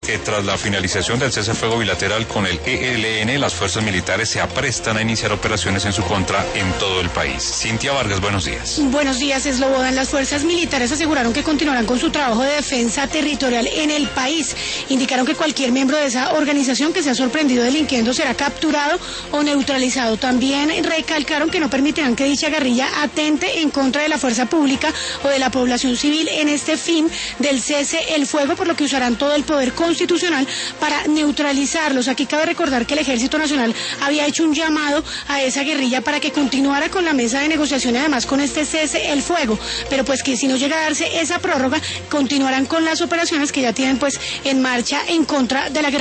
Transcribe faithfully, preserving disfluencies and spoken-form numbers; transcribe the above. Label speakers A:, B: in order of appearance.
A: Que tras la finalización del cese al fuego bilateral con el E L N, las fuerzas militares se aprestan a iniciar operaciones en su contra en todo el país. Cintia Vargas, buenos días.
B: Buenos días, Slobodan. Las fuerzas militares aseguraron que continuarán con su trabajo de defensa territorial en el país. Indicaron que cualquier miembro de esa organización que sea sorprendido delinquiendo será capturado o neutralizado. También recalcaron que no permitirán que dicha guerrilla atente en contra de la fuerza pública o de la población civil en este fin del cese el fuego, por lo que usarán todo el poder constitucional constitucional para neutralizarlos. Aquí cabe recordar que el Ejército Nacional había hecho un llamado a esa guerrilla para que continuara con la mesa de negociación y además con este cese el fuego, pero pues que si no llega a darse esa prórroga, continuarán con las operaciones que ya tienen pues en marcha en contra de la guerrilla.